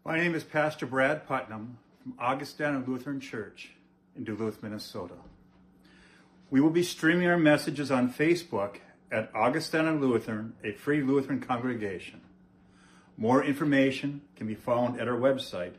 My name is Pastor Brad Putnam from Augustana Lutheran Church in Duluth, Minnesota. We will be streaming our messages on Facebook at Augustana Lutheran, a free Lutheran congregation. More information can be found at our website,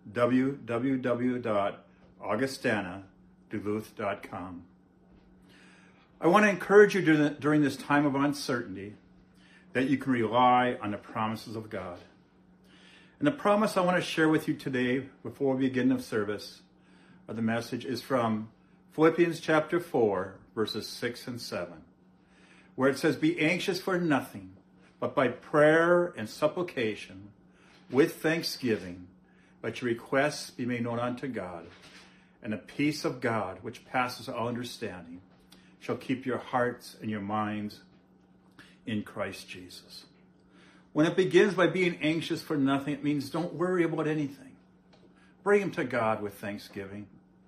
www.augustanaduluth.com. I want to encourage you during this time of uncertainty that you can rely on the promises of God. And the promise I want to share with you today before we begin the service of the message is from Philippians chapter 4, verses 6 and 7, where it says, "Be anxious for nothing, but by prayer and supplication, with thanksgiving, let your requests be made known unto God, and the peace of God, which passes all understanding, shall keep your hearts and your minds in Christ Jesus." When it begins by being anxious for nothing, it means don't worry about anything. Bring them to God with thanksgiving.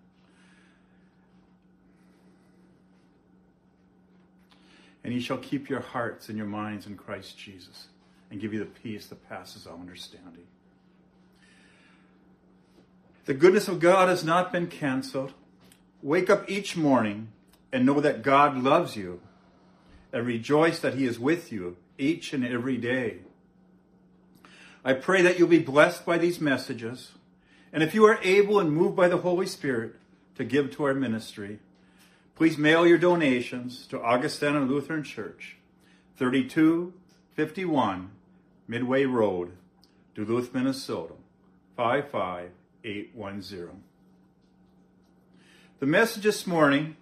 And he shall keep your hearts and your minds in Christ Jesus and give you the peace that passes all understanding. The goodness of God has not been canceled. Wake up each morning and know that God loves you, and rejoice that he is with you each and every day. I pray that you'll be blessed by these messages, and if you are able and moved by the Holy Spirit to give to our ministry, please mail your donations to Augustana Lutheran Church, 3251 Midway Road, Duluth, Minnesota, 55810. The message this morning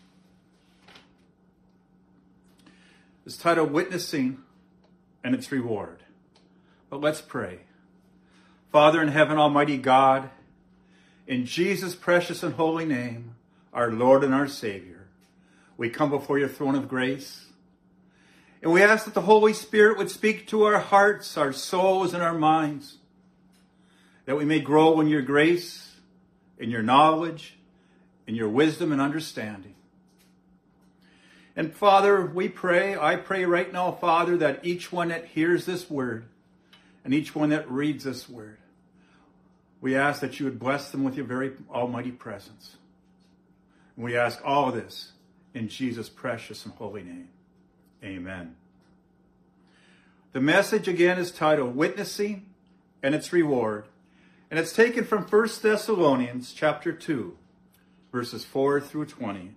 is titled Witnessing and Its Reward. But let's pray. Father in heaven, Almighty God, in Jesus' precious and holy name, our Lord and our Savior, we come before your throne of grace, and we ask that the Holy Spirit would speak to our hearts, our souls, and our minds, that we may grow in your grace, in your knowledge, in your wisdom and understanding. And Father, I pray right now, Father, that each one that hears this word and each one that reads this word, we ask that you would bless them with your very almighty presence. And we ask all of this in Jesus' precious and holy name. Amen. The message again is titled Witnessing and Its Reward. And it's taken from 1 Thessalonians chapter 2, verses 4 through 20.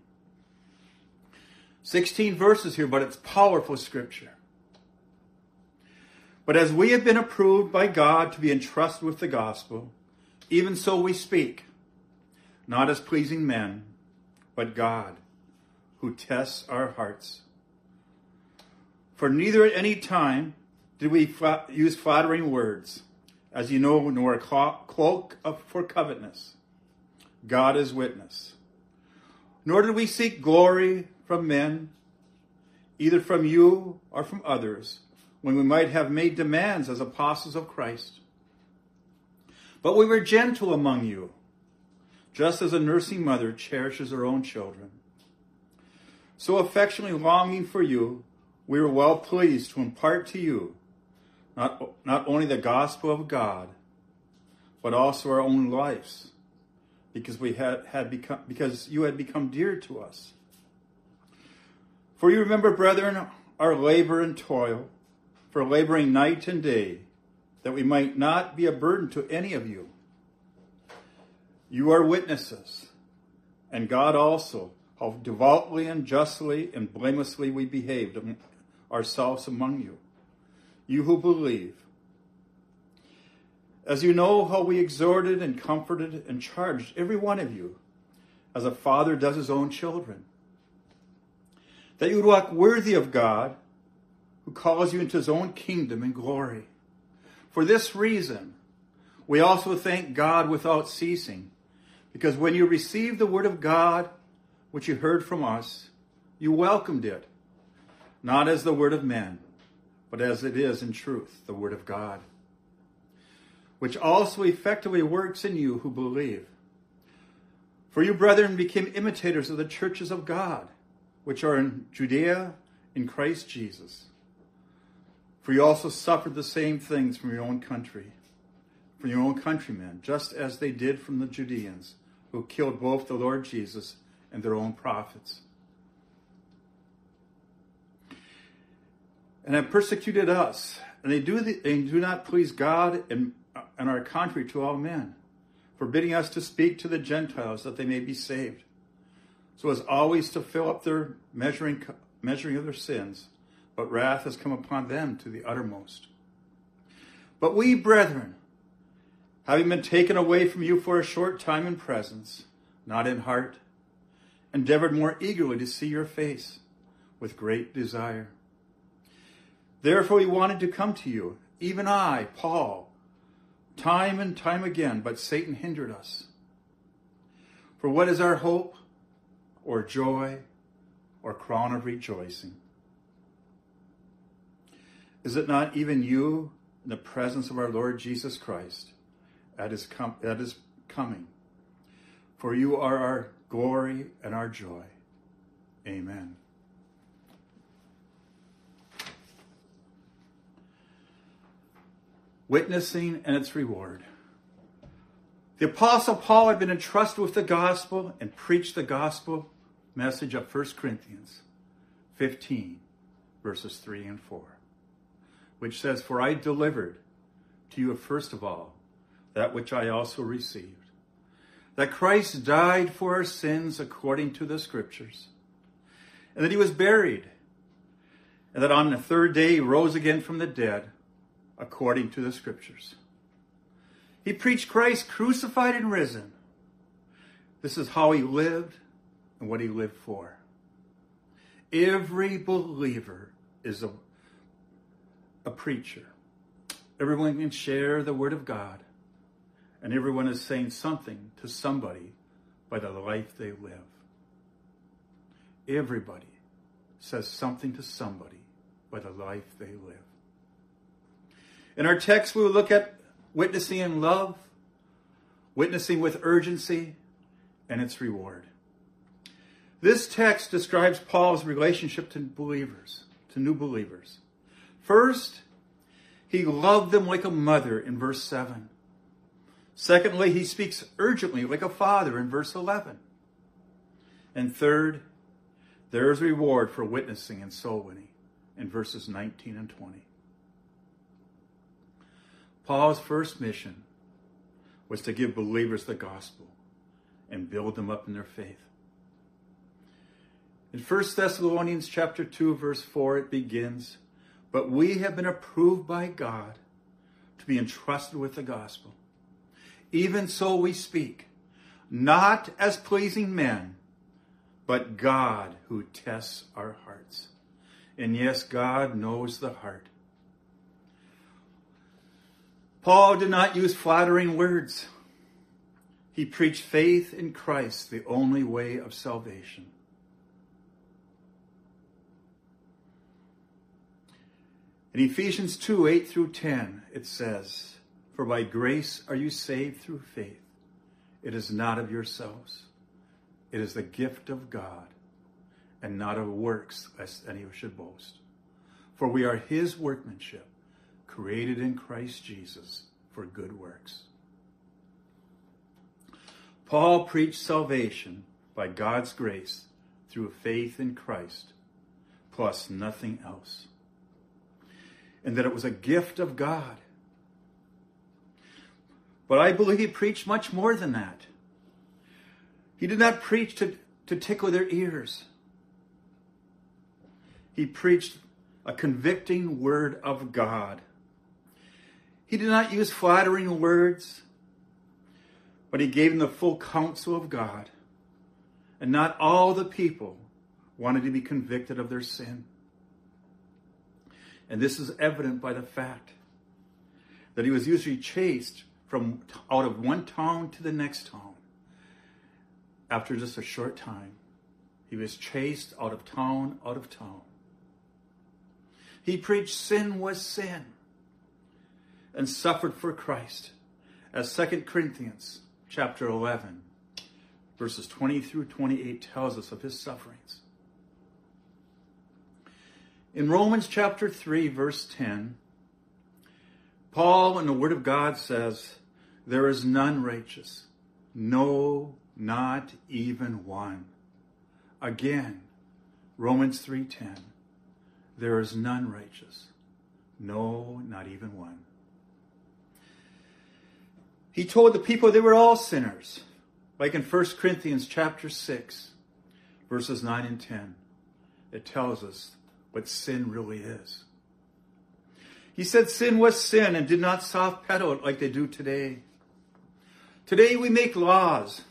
16 verses here, but it's powerful scripture. But as we have been approved by God to be entrusted with the gospel, even so we speak, not as pleasing men, but God, who tests our hearts. For neither at any time did we use flattering words, as you know, nor a cloak for covetousness. God is witness. Nor did we seek glory from men, either from you or from others, when we might have made demands as apostles of Christ. But we were gentle among you, just as a nursing mother cherishes her own children. So affectionately longing for you, we were well pleased to impart to you not only the gospel of God, but also our own lives, because you had become dear to us. For you remember, brethren, our labor and toil, for laboring night and day, that we might not be a burden to any of you. You are witnesses, and God also, how devoutly and justly and blamelessly we behaved ourselves among you, you who believe. As you know how we exhorted and comforted and charged every one of you, as a father does his own children, that you would walk worthy of God, who calls you into his own kingdom and glory. For this reason, we also thank God without ceasing, because when you received the word of God, which you heard from us, you welcomed it, not as the word of men, but as it is in truth, the word of God, which also effectively works in you who believe. For you, brethren, became imitators of the churches of God, which are in Judea in Christ Jesus. For you also suffered the same things from your own country, from your own countrymen, just as they did from the Judeans, who killed both the Lord Jesus and their own prophets, and have persecuted us. And they do not please God and are contrary to all men, forbidding us to speak to the Gentiles that they may be saved, so as always to fill up their measuring of their sins. But wrath has come upon them to the uttermost. But we, brethren, having been taken away from you for a short time in presence, not in heart, endeavored more eagerly to see your face with great desire. Therefore we wanted to come to you, even I, Paul, time and time again, but Satan hindered us. For what is our hope, or joy, or crown of rejoicing? Is it not even you in the presence of our Lord Jesus Christ that is coming? For you are our glory and our joy. Amen. Witnessing and its reward. The Apostle Paul had been entrusted with the gospel and preached the gospel message of 1 Corinthians 15, verses 3 and 4, which says, "For I delivered to you first of all that which I also received, that Christ died for our sins according to the Scriptures, and that he was buried, and that on the third day he rose again from the dead, according to the Scriptures." He preached Christ crucified and risen. This is how he lived and what he lived for. Every believer is a preacher. Everyone can share the Word of God, and everyone is saying something to somebody by the life they live. Everybody says something to somebody by the life they live. In our text, we will look at witnessing in love, witnessing with urgency, and its reward. This text describes Paul's relationship to believers, to new believers. First, he loved them like a mother in verse 7. Secondly, he speaks urgently like a father in verse 11. And third, there is reward for witnessing and soul winning in verses 19 and 20. Paul's first mission was to give believers the gospel and build them up in their faith. In 1 Thessalonians chapter 2, verse 4, it begins, "But we have been approved by God to be entrusted with the gospel. Even so we speak, not as pleasing men, but God who tests our hearts." And yes, God knows the heart. Paul did not use flattering words. He preached faith in Christ, the only way of salvation. In Ephesians 2, 8 through 10, it says, "For by grace are you saved through faith. It is not of yourselves. It is the gift of God, and not of works, lest any should boast. For we are his workmanship, created in Christ Jesus for good works." Paul preached salvation by God's grace through faith in Christ, plus nothing else. And that it was a gift of God. But I believe he preached much more than that. He did not preach to tickle their ears. He preached a convicting word of God. He did not use flattering words, but he gave them the full counsel of God. And not all the people wanted to be convicted of their sin. And this is evident by the fact that he was usually chased from out of one town to the next town. After just a short time, he was chased out of town. He preached sin was sin and suffered for Christ, as 2 Corinthians chapter 11, verses 20 through 28 tells us of his sufferings. In Romans chapter 3, verse 10, Paul in the Word of God says, There is none righteous. No, not even one. Again, Romans 3:10. There is none righteous. No, not even one. He told the people they were all sinners. Like in 1 Corinthians chapter 6, verses 9 and 10. It tells us what sin really is. He said sin was sin and did not soft pedal it like they do today. Today we make laws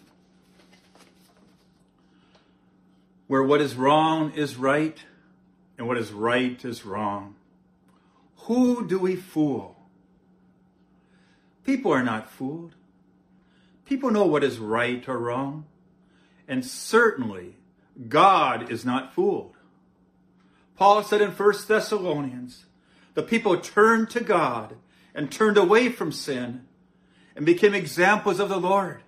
where what is wrong is right and what is right is wrong. Who do we fool? People are not fooled. People know what is right or wrong. And certainly, God is not fooled. Paul said in 1 Thessalonians, the people turned to God and turned away from sin and became examples of the Lord.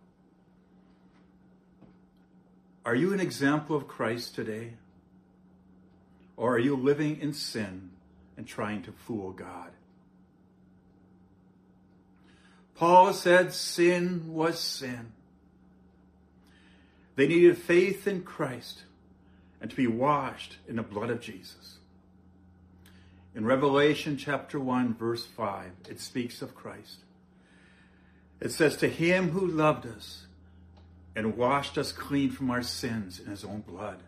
Are you an example of Christ today? Or are you living in sin and trying to fool God? Paul said sin was sin. They needed faith in Christ and to be washed in the blood of Jesus. In Revelation chapter 1, verse 5, it speaks of Christ. It says, to him who loved us and washed us clean from our sins in his own blood.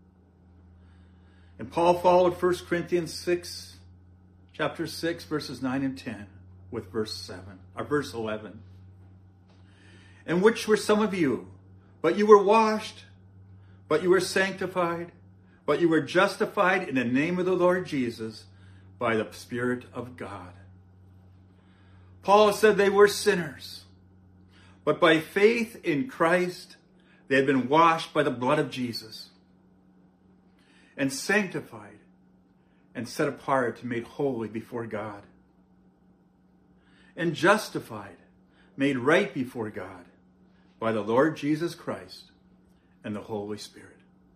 And Paul followed 1 Corinthians 6, chapter 6, verses 9 and 10 with verse 11. In which were some of you, but you were washed, but you were sanctified, but you were justified in the name of the Lord Jesus by the Spirit of God. Paul said they were sinners, but by faith in Christ, they had been washed by the blood of Jesus and sanctified and set apart and made holy before God and justified, made right before God by the Lord Jesus Christ and the Holy Spirit.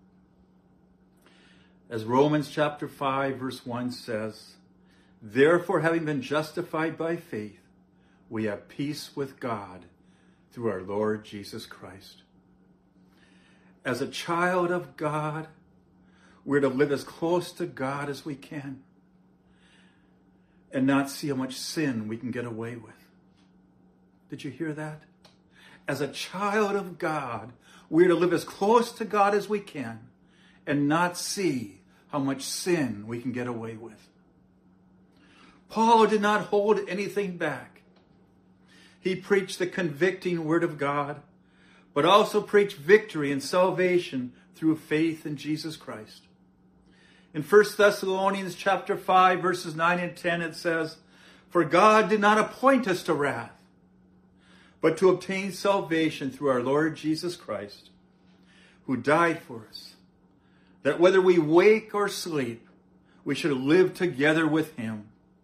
As Romans chapter 5 verse 1 says, therefore having been justified by faith, we have peace with God through our Lord Jesus Christ. As a child of God, we're to live as close to God as we can and not see how much sin we can get away with. Did you hear that? As a child of God, we're to live as close to God as we can and not see how much sin we can get away with. Paul did not hold anything back. He preached the convicting word of God, but also preached victory and salvation through faith in Jesus Christ. In 1 Thessalonians chapter 5, verses 9 and 10, it says, for God did not appoint us to wrath, but to obtain salvation through our Lord Jesus Christ, who died for us, that whether we wake or sleep, we should live together with him.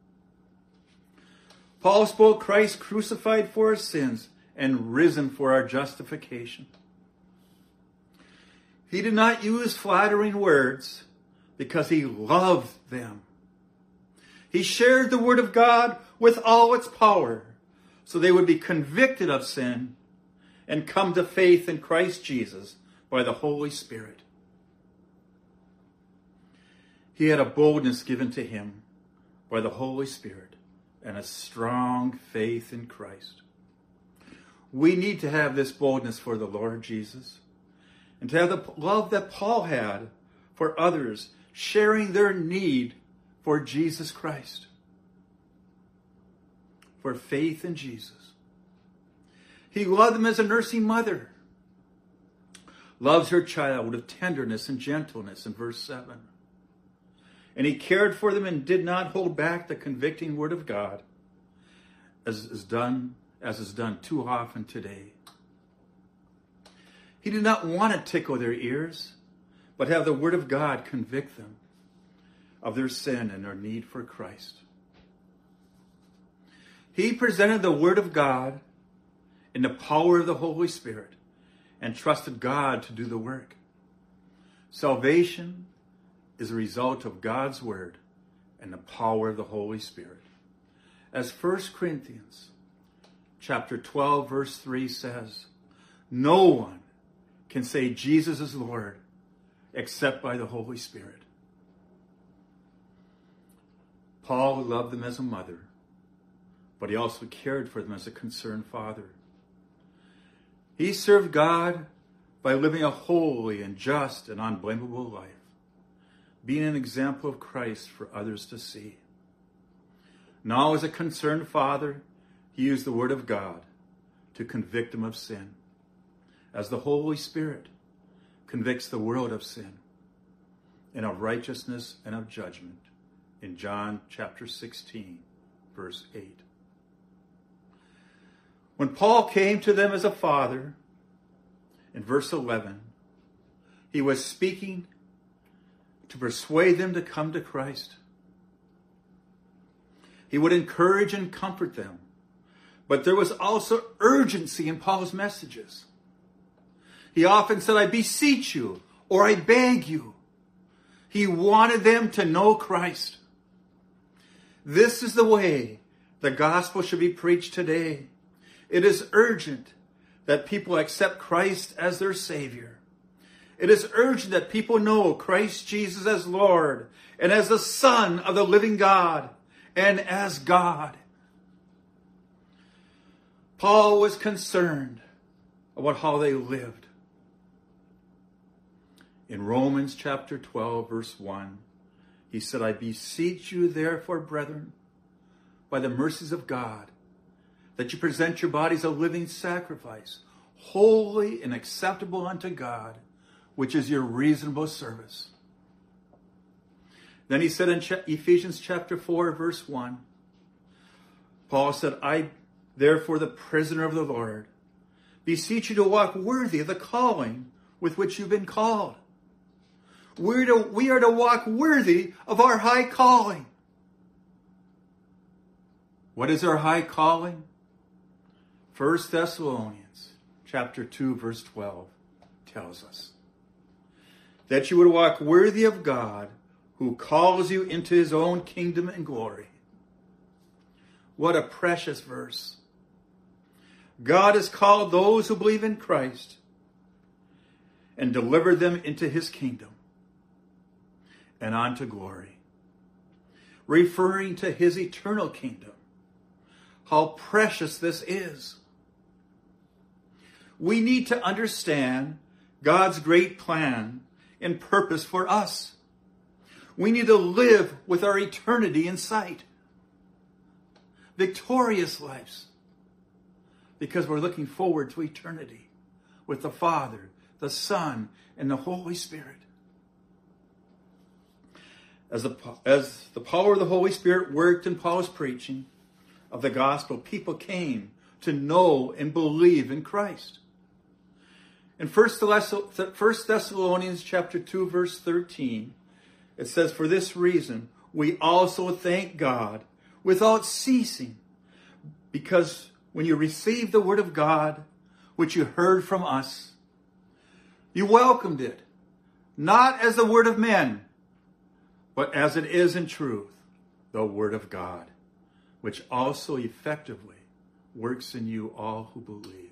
Paul spoke Christ crucified for our sins and risen for our justification. He did not use flattering words because he loved them. He shared the word of God with all its power so they would be convicted of sin and come to faith in Christ Jesus by the Holy Spirit. He had a boldness given to him by the Holy Spirit and a strong faith in Christ. We need to have this boldness for the Lord Jesus and to have the love that Paul had for others, sharing their need for Jesus Christ, for faith in Jesus. He loved them as a nursing mother loves her child with tenderness and gentleness in verse 7. And he cared for them and did not hold back the convicting word of God, as is done too often today. He did not want to tickle their ears, but have the word of God convict them of their sin and their need for Christ. He presented the word of God in the power of the Holy Spirit and trusted God to do the work. Salvation is a result of God's word and the power of the Holy Spirit. As 1 Corinthians chapter 12, verse 3 says, no one can say Jesus is Lord except by the Holy Spirit. Paul loved them as a mother, but he also cared for them as a concerned father. He served God by living a holy and just and unblameable life, being an example of Christ for others to see. Now, as a concerned father, he used the Word of God to convict them of sin, as the Holy Spirit convicts the world of sin and of righteousness and of judgment in John chapter 16, verse 8. When Paul came to them as a father, in verse 11, he was speaking to persuade them to come to Christ. He would encourage and comfort them. But there was also urgency in Paul's messages. He often said, I beseech you, or I beg you. He wanted them to know Christ. This is the way the gospel should be preached today. It is urgent that people accept Christ as their Savior. It is urgent that people know Christ Jesus as Lord and as the Son of the living God and as God. Paul was concerned about how they lived. In Romans chapter 12, verse 1, he said, I beseech you therefore, brethren, by the mercies of God, that you present your bodies a living sacrifice, holy and acceptable unto God, which is your reasonable service. Then he said in Ephesians chapter 4, verse 1, Paul said, I, therefore, the prisoner of the Lord, beseech you to walk worthy of the calling with which you've been called. We are to walk worthy of our high calling. What is our high calling? 1 Thessalonians chapter 2, verse 12 tells us that you would walk worthy of God who calls you into his own kingdom and glory. What a precious verse. God has called those who believe in Christ and delivered them into his kingdom and unto glory, referring to his eternal kingdom. How precious this is. We need to understand God's great plan and purpose for us. We need to live with our eternity in sight. Victorious lives. Because we're looking forward to eternity with the Father, the Son, and the Holy Spirit. As the power of the Holy Spirit worked in Paul's preaching of the gospel, people came to know and believe in Christ. In 1 Thessalonians chapter 2, verse 13, it says, for this reason, we also thank God without ceasing, because when you received the word of God, which you heard from us, you welcomed it, not as the word of men, but as it is in truth, the word of God, which also effectively works in you all who believe.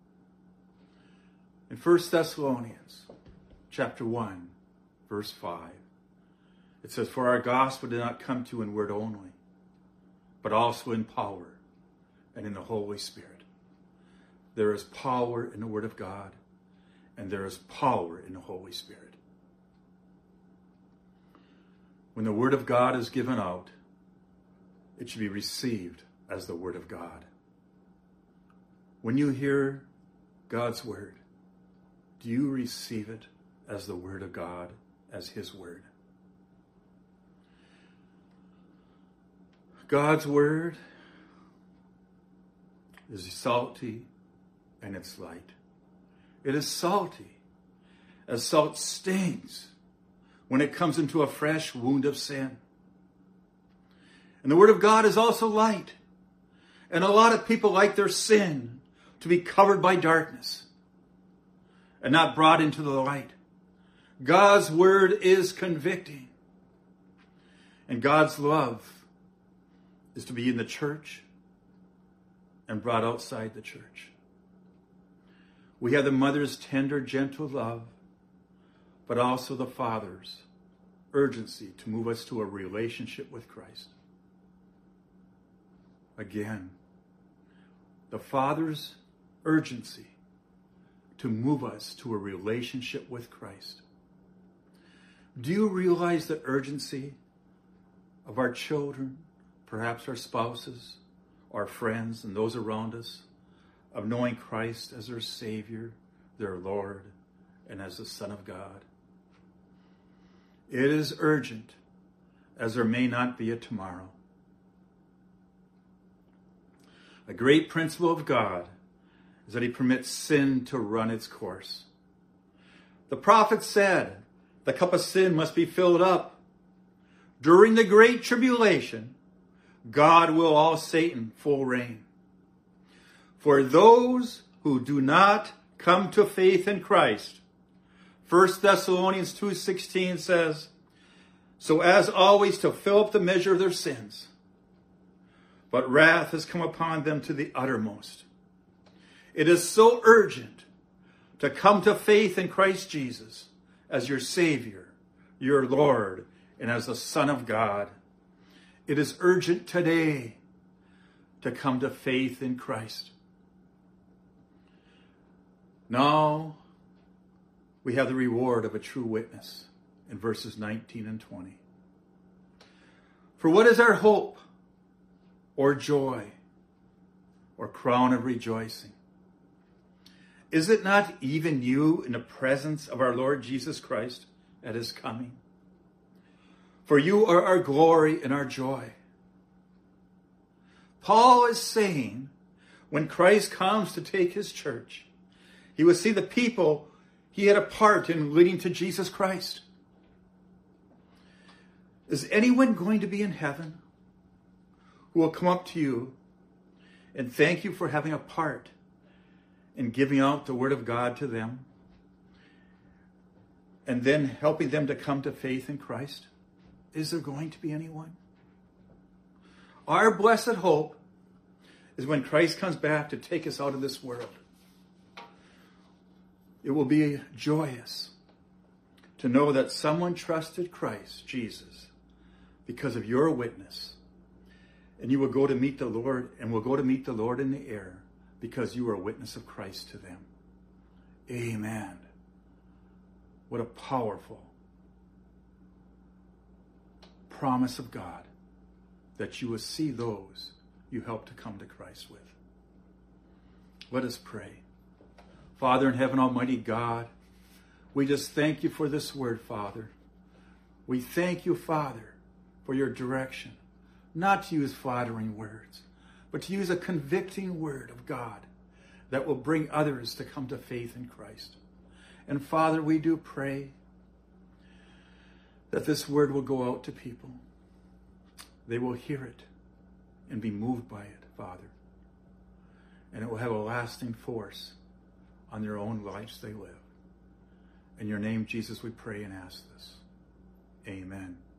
In 1 Thessalonians chapter 1, verse 5, it says, for our gospel did not come to you in word only, but also in power and in the Holy Spirit. There is power in the word of God, and there is power in the Holy Spirit. When the word of God is given out, it should be received as the word of God. When you hear God's word, do you receive it as the word of God, as his word? God's word is salty and it's light. It is salty, as salt stings when it comes into a fresh wound of sin. And the word of God is also light. And a lot of people like their sin to be covered by darkness and not brought into the light. God's word is convicting. And God's love is to be in the church and brought outside the church. We have the mother's tender, gentle love, but also the father's urgency to move us to a relationship with Christ. Again, the father's urgency to move us to a relationship with Christ. Do you realize the urgency of our children, perhaps our spouses, our friends, and those around us, of knowing Christ as their Savior, their Lord, and as the Son of God? It is urgent, as there may not be a tomorrow. A great principle of God is that he permits sin to run its course. The prophet said, the cup of sin must be filled up. During the great tribulation, God will all Satan full reign. For those who do not come to faith in Christ, 1 Thessalonians 2:16 says, so as always to fill up the measure of their sins. But wrath has come upon them to the uttermost. It is so urgent to come to faith in Christ Jesus as your Savior, your Lord, and as the Son of God. It is urgent today to come to faith in Christ. Now we have the reward of a true witness in verses 19 and 20. For what is our hope or joy or crown of rejoicing? Is it not even you in the presence of our Lord Jesus Christ at his coming? For you are our glory and our joy. Paul is saying, when Christ comes to take his church, he will see the people he had a part in leading to Jesus Christ. Is anyone going to be in heaven who will come up to you and thank you for having a part in giving out the word of God to them and then helping them to come to faith in Christ? Is there going to be anyone? Our blessed hope is when Christ comes back to take us out of this world. It will be joyous to know that someone trusted Christ Jesus because of your witness. And you will go to meet the Lord, and will go to meet the Lord in the air because you are a witness of Christ to them. Amen. What a powerful promise of God that you will see those you help to come to Christ with. Let us pray. Father in heaven, Almighty God, we just thank you for this word, Father. We thank you, Father, for your direction, not to use flattering words, but to use a convicting word of God that will bring others to come to faith in Christ. And Father, we do pray that this word will go out to people. They will hear it and be moved by it, Father. And it will have a lasting force on their own lives they live. In your name, Jesus, we pray and ask this. Amen.